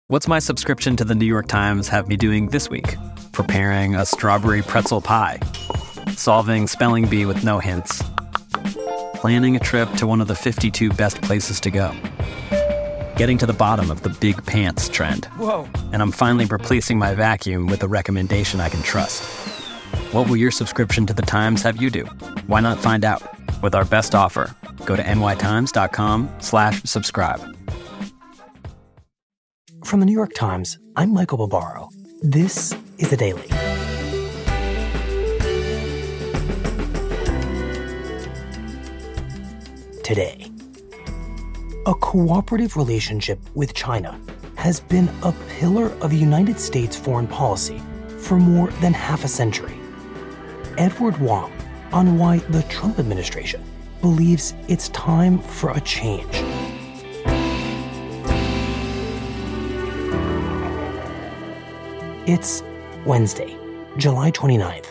What's my subscription to the New York Times have me doing this week? Preparing a strawberry pretzel pie, solving spelling bee with no hints, planning a trip to one of the 52 best places to go, getting to the bottom of the big pants trend. Whoa. And I'm finally replacing my vacuum with a recommendation I can trust. What will your subscription to the Times have you do? Why not find out? With our best offer, go to nytimes.com/subscribe. From the New York Times, I'm Michael Barbaro. This is The Daily. Today, a cooperative relationship with China has been a pillar of United States foreign policy for more than half a century. Edward Wong on why the Trump administration believes it's time for a change. It's Wednesday, July 29th.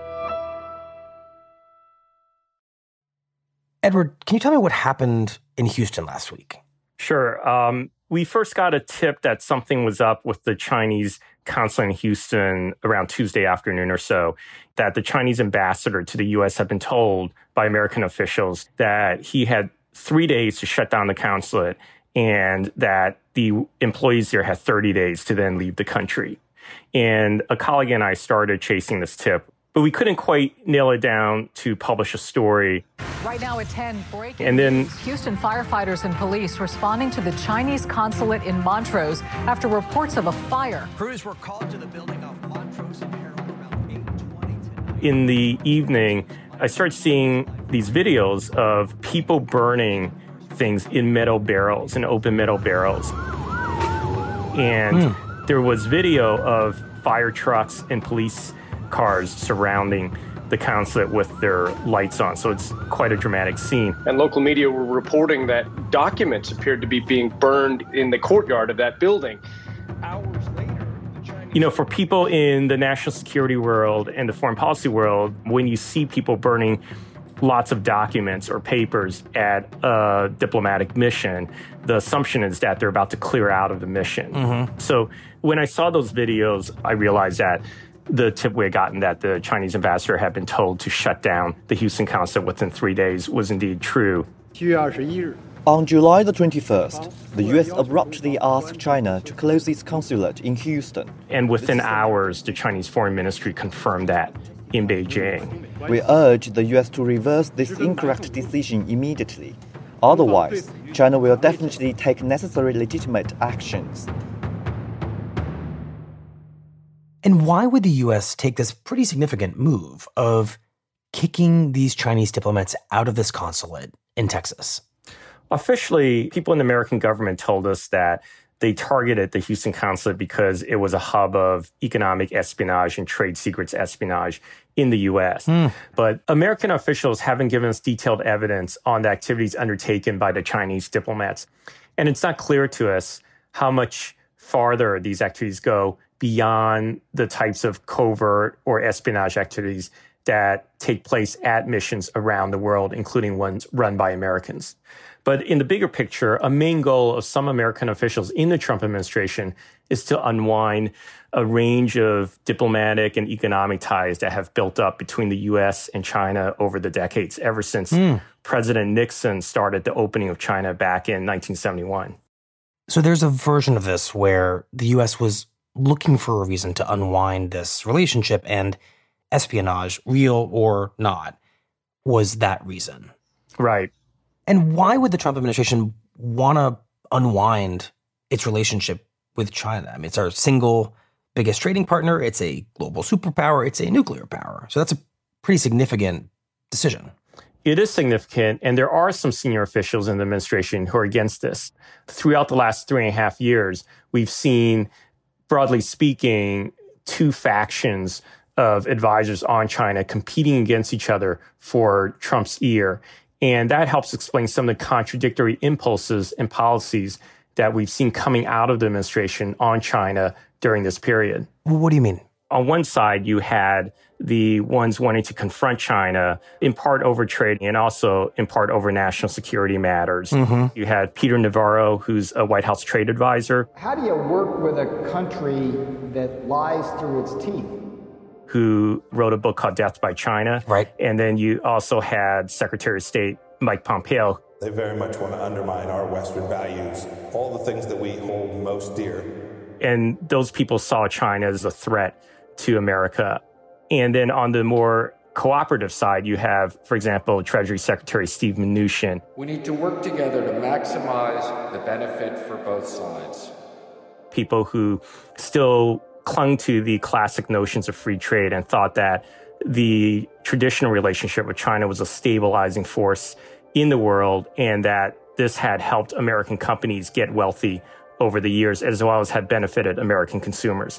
Edward, can you tell me what happened in Houston last week? Sure. We first got a tip that something was up with the Chinese consulate in Houston around Tuesday afternoon or so, that the Chinese ambassador to the U.S. had been told by American officials that he had 3 days to shut down the consulate and that the employees there had 30 days to then leave the country. And a colleague and I started chasing this tip, but we couldn't quite nail it down to publish a story. Right now at 10, breaking and then news. Houston firefighters and police responding to the Chinese consulate in Montrose after reports of a fire. Crews were called to the building off Montrose and Herald around 8:20 tonight. In the evening, I started seeing these videos of people burning things in metal barrels, in open metal barrels. And there was video of fire trucks and police cars surrounding the consulate with their lights on. So it's quite a dramatic scene. And local media were reporting that documents appeared to be being burned in the courtyard of that building. Hours later, the Chinese... For people in the national security world and the foreign policy world, when you see people burning lots of documents or papers at a diplomatic mission, the assumption is that they're about to clear out of the mission. So when I saw those videos, I realized that the tip we had gotten that the Chinese ambassador had been told to shut down the Houston consulate within 3 days was indeed true. On July the 21st, the U.S. abruptly asked China to close its consulate in Houston. And within hours, the Chinese Foreign Ministry confirmed that in Beijing. We urge the U.S. to reverse this incorrect decision immediately. Otherwise, China will definitely take necessary legitimate actions. And why would the U.S. take this pretty significant move of kicking these Chinese diplomats out of this consulate in Texas? Officially, people in the American government told us that they targeted the Houston consulate because it was a hub of economic espionage and trade secrets espionage in the U.S. But American officials haven't given us detailed evidence on the activities undertaken by the Chinese diplomats. And it's not clear to us how much farther these activities go beyond the types of covert or espionage activities that take place at missions around the world, including ones run by Americans. But in the bigger picture, a main goal of some American officials in the Trump administration is to unwind a range of diplomatic and economic ties that have built up between the U.S. and China over the decades, ever since President Nixon started the opening of China back in 1971. So there's a version of this where the U.S. was looking for a reason to unwind this relationship, and espionage, real or not, was that reason. Right. And why would the Trump administration want to unwind its relationship with China? I mean, it's our single biggest trading partner. It's a global superpower. It's a nuclear power. So that's a pretty significant decision. It is significant, and there are some senior officials in the administration who are against this. Throughout the last 3.5 years, we've seen, broadly speaking, two factions of advisors on China competing against each other for Trump's ear. And that helps explain some of the contradictory impulses and policies that we've seen coming out of the administration on China during this period. What do you mean? On one side, you had the ones wanting to confront China, in part over trade and also in part over national security matters. Mm-hmm. You had Peter Navarro, who's a White House trade advisor. How do you work with a country that lies through its teeth? Who wrote a book called Death by China. Right. And then you also had Secretary of State Mike Pompeo. They very much want to undermine our Western values, all the things that we hold most dear. And those people saw China as a threat to America. And then on the more cooperative side, you have, for example, Treasury Secretary Steve Mnuchin. We need to work together to maximize the benefit for both sides. People who still clung to the classic notions of free trade and thought that the traditional relationship with China was a stabilizing force in the world and that this had helped American companies get wealthy over the years, as well as had benefited American consumers.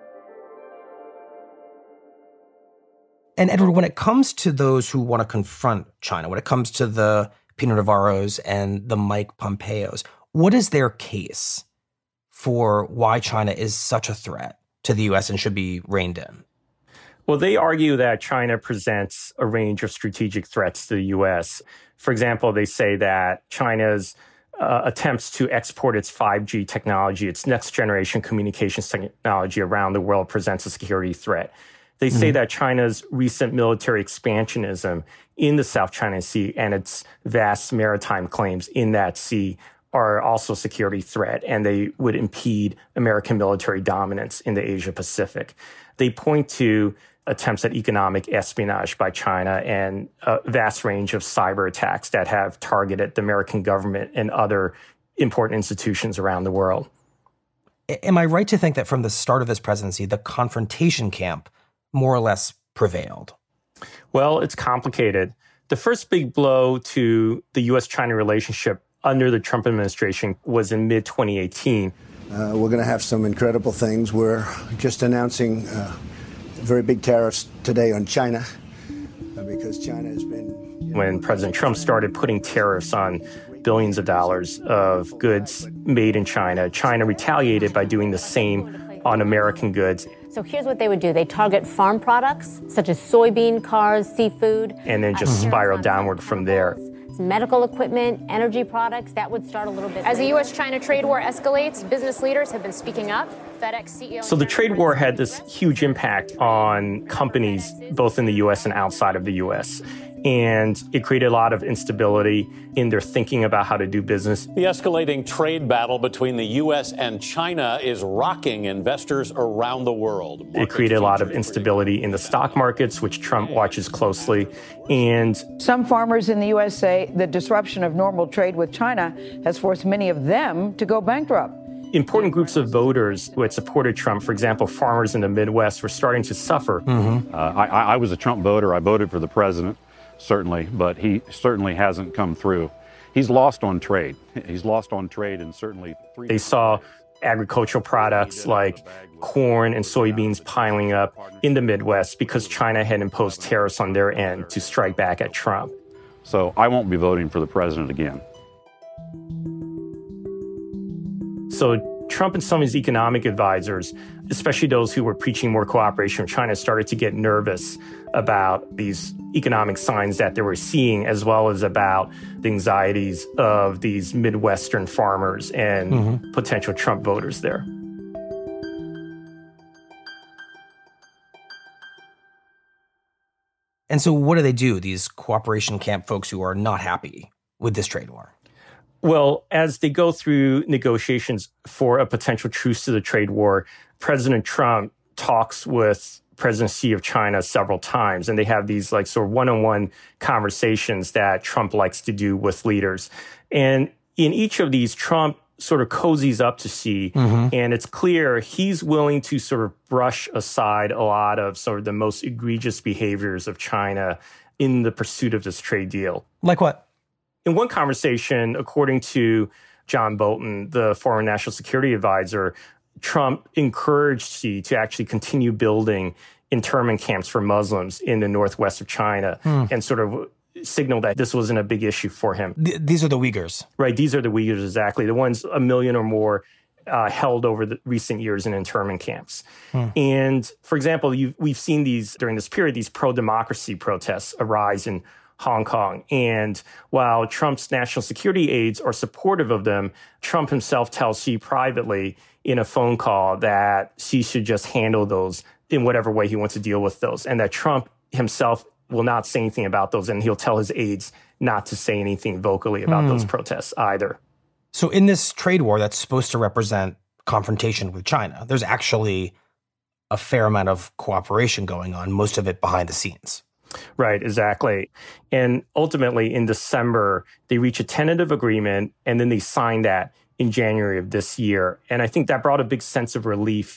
And Edward, when it comes to those who want to confront China, when it comes to the Peter Navarros and the Mike Pompeos, what is their case for why China is such a threat to the U.S. and should be reined in? Well, they argue that China presents a range of strategic threats to the U.S. For example, they say that China's attempts to export its 5G technology, its next generation communications technology around the world presents a security threat. They say that China's recent military expansionism in the South China Sea and its vast maritime claims in that sea are also a security threat, and they would impede American military dominance in the Asia Pacific. They point to attempts at economic espionage by China and a vast range of cyber attacks that have targeted the American government and other important institutions around the world. Am I right to think that from the start of this presidency, the confrontation camp more or less prevailed? Well, it's complicated. The first big blow to the U.S.-China relationship under the Trump administration was in mid-2018. We're going to have some incredible things. We're just announcing very big tariffs today on China because China has been... When President Trump started putting tariffs on billions of dollars of goods made in China, China retaliated by doing the same on American goods. So here's what they would do. They target farm products, such as soybean, cars, seafood. And then just spiral downward from there. Medical equipment, energy products, that would start a little bit As the U.S.-China trade war escalates, business leaders have been speaking up. FedEx CEO... So the trade war had this huge impact on companies, both in the U.S. and outside of the U.S., and it created a lot of instability in their thinking about how to do business. The escalating trade battle between the U.S. and China is rocking investors around the world. It created a lot of instability in the stock markets, which Trump watches closely. And some farmers in the U.S. say the disruption of normal trade with China has forced many of them to go bankrupt. Important groups of voters who had supported Trump, for example, farmers in the Midwest, were starting to suffer. Mm-hmm. I was a Trump voter. I voted for the president. Certainly, but he certainly hasn't come through. He's lost on trade. He's lost on trade and certainly... They saw agricultural products like corn and soybeans piling up in the Midwest because China had imposed tariffs on their end to strike back at Trump. So I won't be voting for the president again. So Trump and some of his economic advisors, especially those who were preaching more cooperation with China, started to get nervous about these economic signs that they were seeing, as well as about the anxieties of these Midwestern farmers and potential Trump voters there. And so what do, these cooperation camp folks who are not happy with this trade war? Well, as they go through negotiations for a potential truce to the trade war, President Trump talks with President Xi of China several times, and they have these like sort of one-on-one conversations that Trump likes to do with leaders. And in each of these, Trump sort of cozies up to Xi, and it's clear he's willing to sort of brush aside a lot of sort of the most egregious behaviors of China in the pursuit of this trade deal. Like what? In one conversation, according to John Bolton, the former national security advisor, Trump encouraged Xi to actually continue building internment camps for Muslims in the northwest of China and sort of signaled that this wasn't a big issue for him. These are the Uyghurs. Right, these are the Uyghurs, exactly. The ones, 1 million or more, held over the recent years in internment camps. And for example, we've seen during this period, these pro-democracy protests arise in Hong Kong. And while Trump's national security aides are supportive of them, Trump himself tells Xi privately in a phone call that Xi should just handle those in whatever way he wants to deal with those, and that Trump himself will not say anything about those, and he'll tell his aides not to say anything vocally about those protests either. So in this trade war that's supposed to represent confrontation with China, there's actually a fair amount of cooperation going on, most of it behind the scenes. Right, exactly. And ultimately, in December, they reach a tentative agreement, and then they sign that in January of this year. And I think that brought a big sense of relief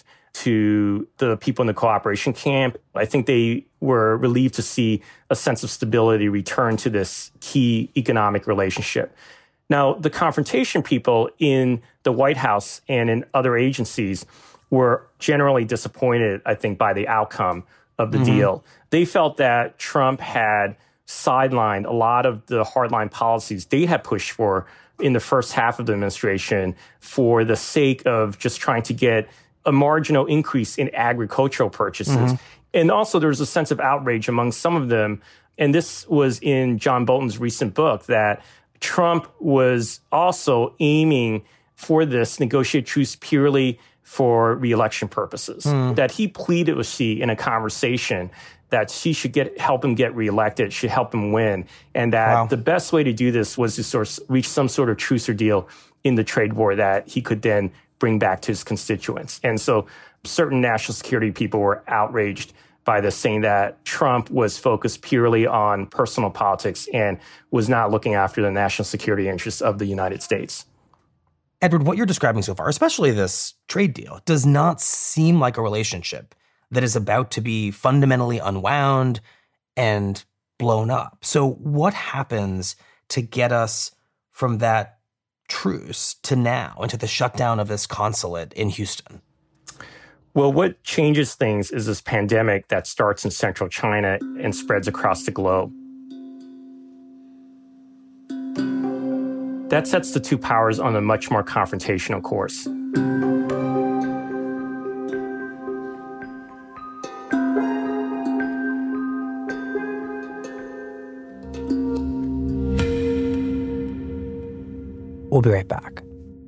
to the people in the cooperation camp. I think they were relieved to see a sense of stability return to this key economic relationship. Now, the confrontation people in the White House and in other agencies were generally disappointed, I think, by the outcome of the deal. They felt that Trump had sidelined a lot of the hardline policies they had pushed for in the first half of the administration for the sake of just trying to get a marginal increase in agricultural purchases. And also there was a sense of outrage among some of them. And this was in John Bolton's recent book, that Trump was also aiming for this negotiated truce purely for re-election purposes, that he pleaded with Xi in a conversation that Xi should help him get reelected, should help him win, and that the best way to do this was to sort of reach some sort of truce or deal in the trade war that he could then bring back to his constituents. And so certain national security people were outraged by this, saying that Trump was focused purely on personal politics and was not looking after the national security interests of the United States. Edward, what you're describing so far, especially this trade deal, does not seem like a relationship that is about to be fundamentally unwound and blown up. So what happens to get us from that truce to now, into the shutdown of this consulate in Houston? Well, what changes things is this pandemic that starts in central China and spreads across the globe. That sets the two powers on a much more confrontational course. We'll be right back.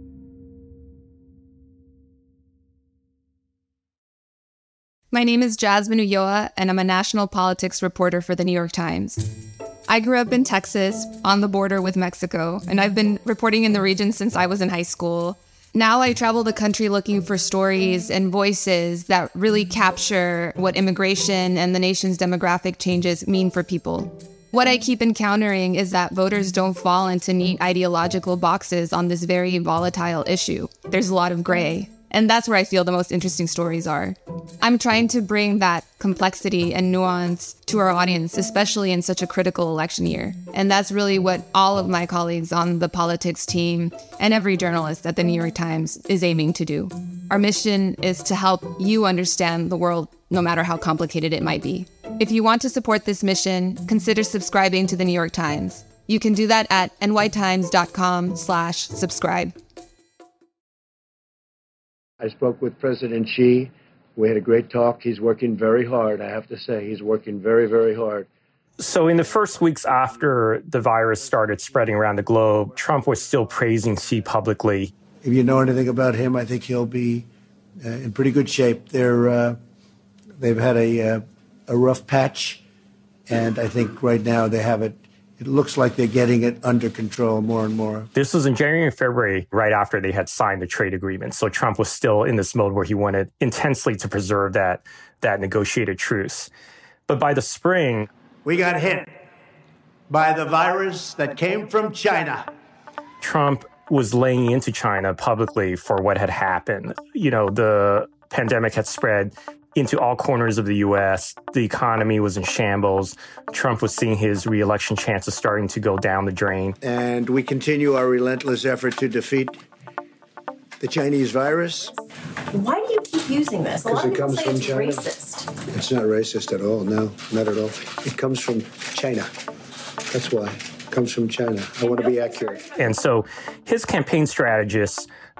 My name is Jasmine Ulloa, and I'm a national politics reporter for The New York Times. I grew up in Texas, on the border with Mexico, and I've been reporting in the region since I was in high school. Now I travel the country looking for stories and voices that really capture what immigration and the nation's demographic changes mean for people. What I keep encountering is that voters don't fall into neat ideological boxes on this very volatile issue. There's a lot of gray. And that's where I feel the most interesting stories are. I'm trying to bring that complexity and nuance to our audience, especially in such a critical election year. And that's really what all of my colleagues on the politics team and every journalist at the New York Times is aiming to do. Our mission is to help you understand the world, no matter how complicated it might be. If you want to support this mission, consider subscribing to the New York Times. You can do that at nytimes.com/subscribe. I spoke with President Xi. We had a great talk. He's working very hard, I have to say. He's working very, very hard. So in the first weeks after the virus started spreading around the globe, Trump was still praising Xi publicly. If you know anything about him, I think he'll be in pretty good shape. They've had a rough patch, and I think right now they have it. It looks like they're getting it under control more and more. This was in January and February, right after they had signed the trade agreement. So Trump was still in this mode where he wanted intensely to preserve that negotiated truce. But by the spring, we got hit by the virus that came from China. Trump was laying into China publicly for what had happened. You know, the pandemic had spread into all corners of the U.S. The economy was in shambles. Trump was seeing his re-election chances starting to go down the drain. And we continue our relentless effort to defeat the Chinese virus. Why do you keep using this? A lot of people comes say from it's China. racist. It's not racist at all. No, not at all. It comes from China. That's why. It comes from China. I want to be accurate. And so his campaign strategists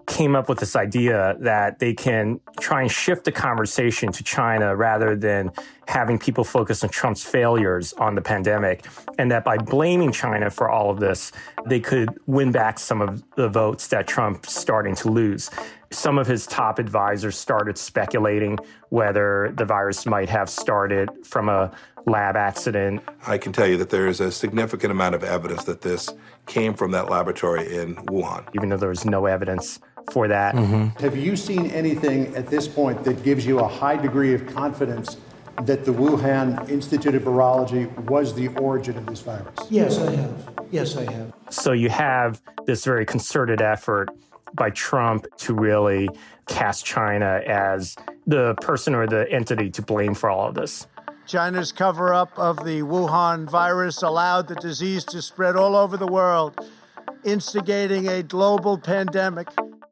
came up with this idea that they can try and shift the conversation to China rather than having people focus on Trump's failures on the pandemic, and that by blaming China for all of this, they could win back some of the votes that Trump's starting to lose. Some of his top advisors started speculating whether the virus might have started from a lab accident. I can tell you that there is a significant amount of evidence that this came from that laboratory in Wuhan. Even though there was no evidence for that. Have you seen anything at this point that gives you a high degree of confidence that the Wuhan Institute of Virology was the origin of this virus? Yes, I have. So you have this very concerted effort by Trump to really cast China as the person or the entity to blame for all of this. China's cover-up of the Wuhan virus allowed the disease to spread all over the world, instigating a global pandemic.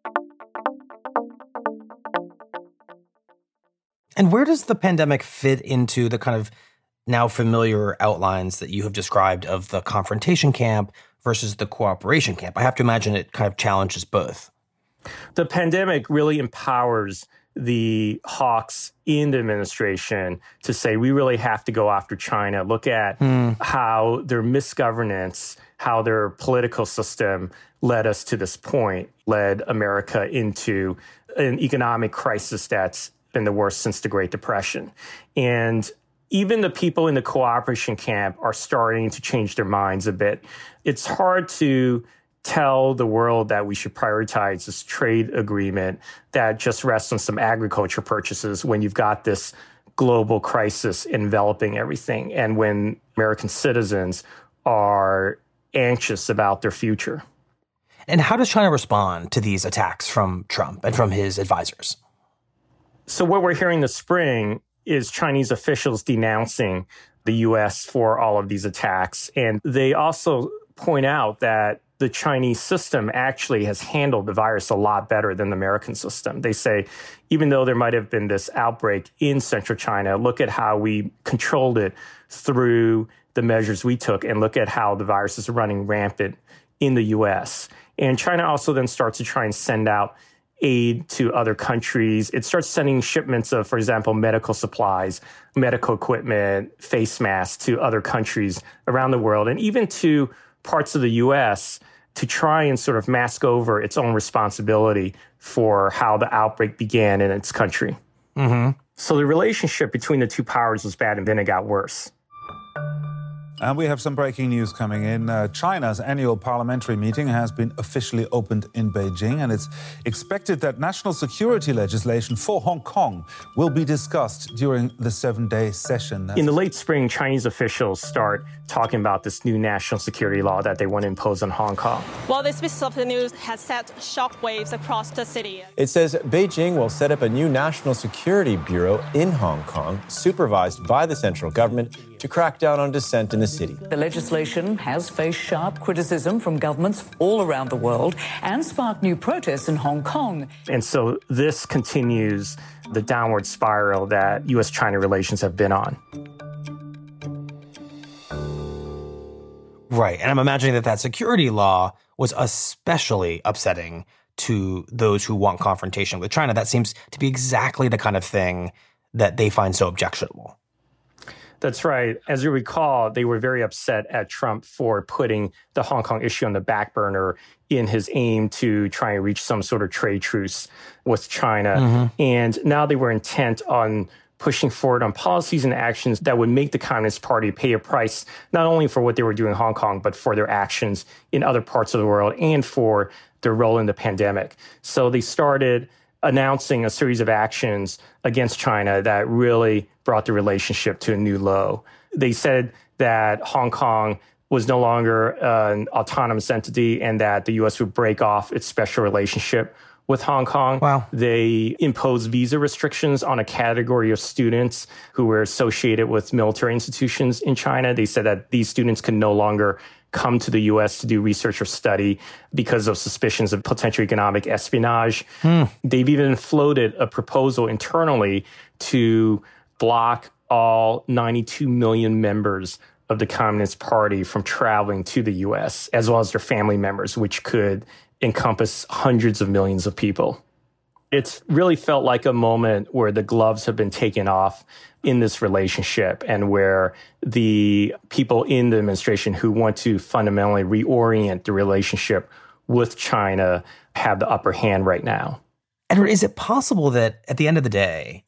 And where does the pandemic fit into the kind of now familiar outlines that you have described of the confrontation camp versus the cooperation camp? I have to imagine it kind of challenges both. The pandemic really empowers the hawks in the administration to say, we really have to go after China. Look at how their misgovernance, how their political system led us to this point, led America into an economic crisis that's been the worst since the Great Depression. And even the people in the cooperation camp are starting to change their minds a bit. It's hard to tell the world that we should prioritize this trade agreement that just rests on some agriculture purchases when you've got this global crisis enveloping everything and when American citizens are anxious about their future. And how does China respond to these attacks from Trump and from his advisors? So what we're hearing this spring is Chinese officials denouncing the U.S. for all of these attacks. And they also point out that the Chinese system actually has handled the virus a lot better than the American system. They say, even though there might have been this outbreak in central China, look at how we controlled it through the measures we took, and look at how the virus is running rampant in the U.S. And China also then starts to try and send out aid to other countries. It starts sending shipments of, for example, medical supplies, medical equipment, face masks to other countries around the world, and even to parts of the U.S. to try and sort of mask over its own responsibility for how the outbreak began in its country. So the relationship between the two powers was bad, and then it got worse. And we have some breaking news coming in. China's annual parliamentary meeting has been officially opened in Beijing, and it's expected that national security legislation for Hong Kong will be discussed during the 7-day session. In the late spring, Chinese officials start talking about this new national security law that they want to impose on Hong Kong. Well, this piece of the news has set shockwaves across the city. It says Beijing will set up a new national security bureau in Hong Kong, supervised by the central government, to crack down on dissent in the city. The legislation has faced sharp criticism from governments all around the world and sparked new protests in Hong Kong. And so this continues the downward spiral that U.S.-China relations have been on. Right. And I'm imagining that security law was especially upsetting to those who want confrontation with China. That seems to be exactly the kind of thing that they find so objectionable. That's right. As you recall, they were very upset at Trump for putting the Hong Kong issue on the back burner in his aim to try and reach some sort of trade truce with China. And now they were intent on pushing forward on policies and actions that would make the Communist Party pay a price, not only for what they were doing in Hong Kong, but for their actions in other parts of the world and for their role in the pandemic. So they started announcing a series of actions against China that really brought the relationship to a new low. They said that Hong Kong was no longer an autonomous entity and that the U.S. would break off its special relationship with Hong Kong. Wow. They imposed visa restrictions on a category of students who were associated with military institutions in China. They said that these students could no longer come to the U.S. to do research or study because of suspicions of potential economic espionage. They've even floated a proposal internally to block all 92 million members of the Communist Party from traveling to the U.S., as well as their family members, which could encompass hundreds of millions of people. It's really felt like a moment where the gloves have been taken off in this relationship and where the people in the administration who want to fundamentally reorient the relationship with China have the upper hand right now. Edward, is it possible that at the end of the day,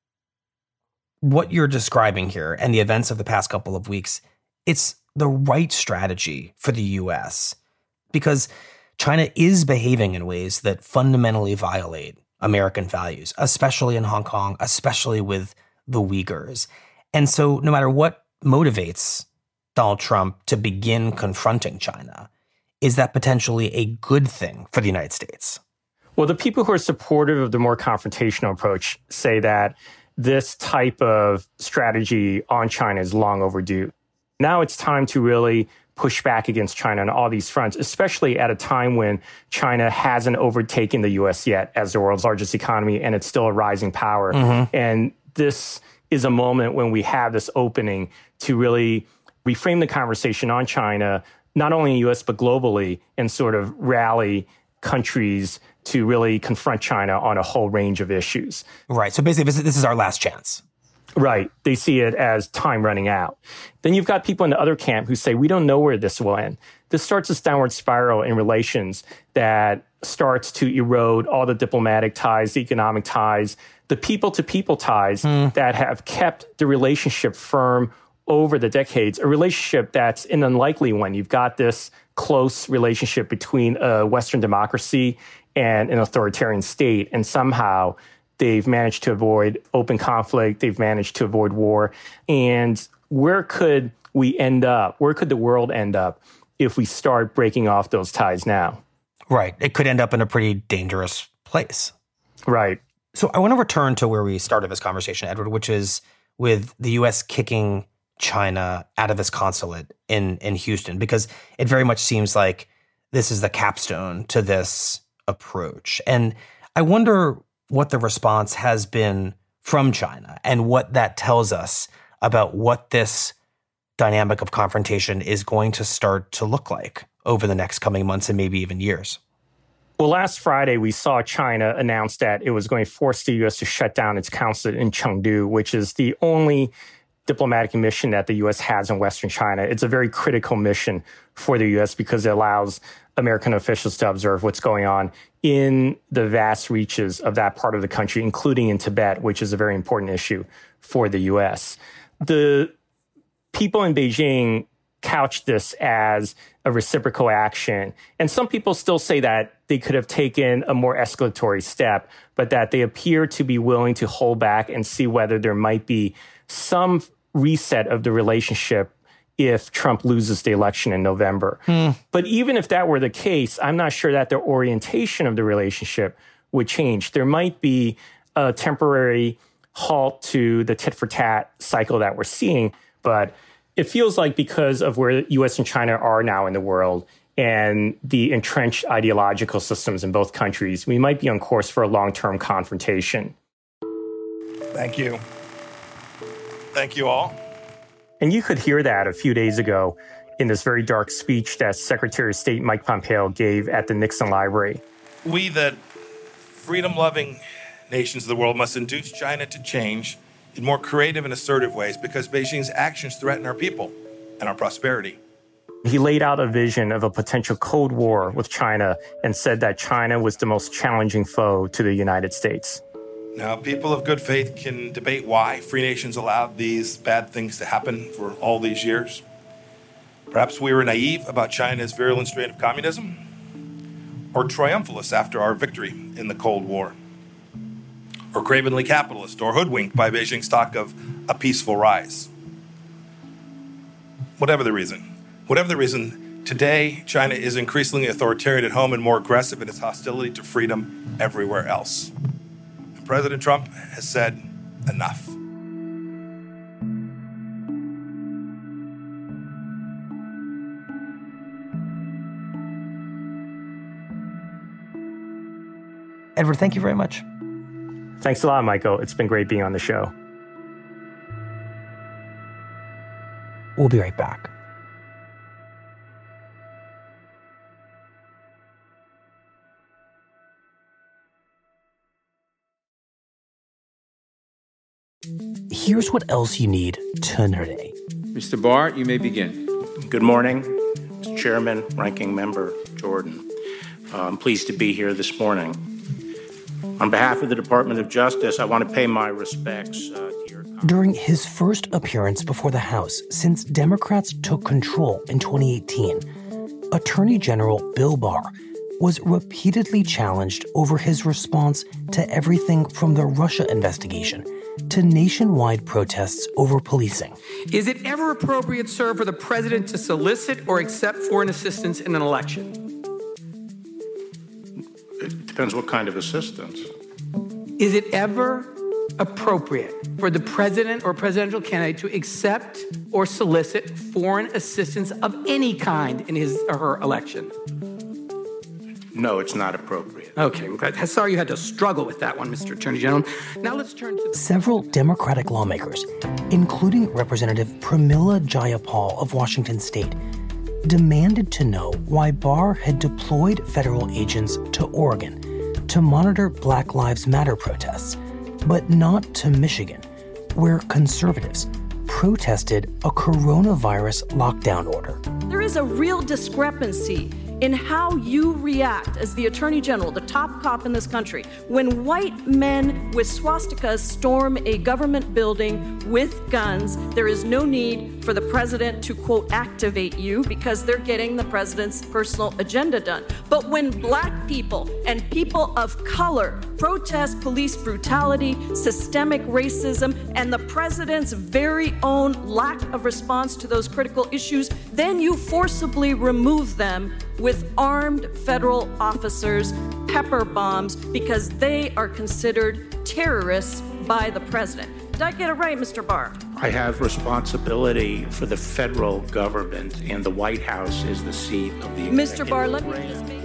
what you're describing here and the events of the past couple of weeks, it's the right strategy for the U.S. because China is behaving in ways that fundamentally violate American values, especially in Hong Kong, especially with the Uyghurs. And so no matter what motivates Donald Trump to begin confronting China, is that potentially a good thing for the United States? Well, the people who are supportive of the more confrontational approach say that this type of strategy on China is long overdue. Now it's time to really push back against China on all these fronts, especially at a time when China hasn't overtaken the U.S. yet as the world's largest economy, and it's still a rising power. Mm-hmm. And this is a moment when we have this opening to really reframe the conversation on China, not only in the U.S., but globally, and sort of rally countries to really confront China on a whole range of issues. Right. So basically, this is our last chance. Right. They see it as time running out. Then you've got people in the other camp who say, we don't know where this will end. This starts this downward spiral in relations that starts to erode all the diplomatic ties, the economic ties, the people-to-people ties that have kept the relationship firm over the decades, a relationship that's an unlikely one. You've got this close relationship between a Western democracy and an authoritarian state, and somehow they've managed to avoid open conflict. They've managed to avoid war. And where could we end up? Where could the world end up if we start breaking off those ties now? Right. It could end up in a pretty dangerous place. Right. So I want to return to where we started this conversation, Edward, which is with the U.S. kicking China out of its consulate in Houston, because it very much seems like this is the capstone to this approach. And I wonder what the response has been from China and what that tells us about what this dynamic of confrontation is going to start to look like over the next coming months and maybe even years. Well, last Friday, we saw China announce that it was going to force the U.S. to shut down its consulate in Chengdu, which is the only diplomatic mission that the U.S. has in Western China. It's a very critical mission for the U.S. because it allows American officials to observe what's going on in the vast reaches of that part of the country, including in Tibet, which is a very important issue for the U.S. The people in Beijing couched this as a reciprocal action. And some people still say that they could have taken a more escalatory step, but that they appear to be willing to hold back and see whether there might be some reset of the relationship if Trump loses the election in November. But even if that were the case, I'm not sure that the orientation of the relationship would change. There might be a temporary halt to the tit-for-tat cycle that we're seeing, but it feels like because of where U.S. and China are now in the world and the entrenched ideological systems in both countries, we might be on course for a long-term confrontation. Thank you. Thank you all. And you could hear that a few days ago in this very dark speech that Secretary of State Mike Pompeo gave at the Nixon Library. We, the freedom-loving nations of the world, must induce China to change in more creative and assertive ways because Beijing's actions threaten our people and our prosperity. He laid out a vision of a potential Cold War with China and said that China was the most challenging foe to the United States. Now, people of good faith can debate why free nations allowed these bad things to happen for all these years. Perhaps we were naive about China's virulent strain of communism, or triumphalist after our victory in the Cold War, or cravenly capitalist, or hoodwinked by Beijing's talk of a peaceful rise. Whatever the reason, today China is increasingly authoritarian at home and more aggressive in its hostility to freedom everywhere else. President Trump has said enough. Edward, thank you very much. Thanks a lot, Michael. It's been great being on the show. We'll be right back. Here's what else you need to know today. Mr. Barr, you may begin. Good morning, Mr. Chairman, Ranking Member Jordan. I'm pleased to be here this morning. On behalf of the Department of Justice, I want to pay my respects to your... During his first appearance before the House since Democrats took control in 2018, Attorney General Bill Barr was repeatedly challenged over his response to everything from the Russia investigation to nationwide protests over policing. Is it ever appropriate, sir, for the president to solicit or accept foreign assistance in an election? It depends what kind of assistance. Is it ever appropriate for the president or presidential candidate to accept or solicit foreign assistance of any kind in his or her election? No, it's not appropriate. Okay, I'm glad. Sorry you had to struggle with that one, Mr. Attorney General. Now let's turn to... Several Democratic lawmakers, including Representative Pramila Jayapal of Washington State, demanded to know why Barr had deployed federal agents to Oregon to monitor Black Lives Matter protests, but not to Michigan, where conservatives protested a coronavirus lockdown order. There is a real discrepancy in how you react as the Attorney General, the top cop in this country, when white men with swastikas storm a government building with guns. There is no need for the president to, quote, activate you because they're getting the president's personal agenda done. But when black people and people of color protest police brutality, systemic racism, and the president's very own lack of response to those critical issues, then you forcibly remove them with armed federal officers, pepper bombs, because they are considered terrorists by the president. Did I get it right, Mr. Barr? I have responsibility for the federal government, and the White House is the seat of the executive. Mr. Barr, let me just make...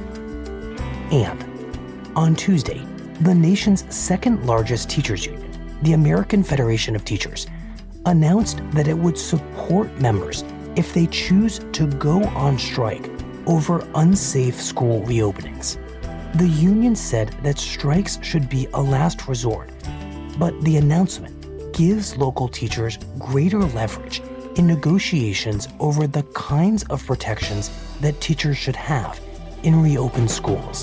And on Tuesday, the nation's second largest teachers union, the American Federation of Teachers, announced that it would support members if they choose to go on strike over unsafe school reopenings. The union said that strikes should be a last resort, but the announcement gives local teachers greater leverage in negotiations over the kinds of protections that teachers should have in reopened schools.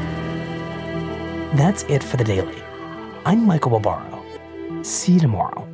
That's it for the Daily. I'm Michael Barbaro. See you tomorrow.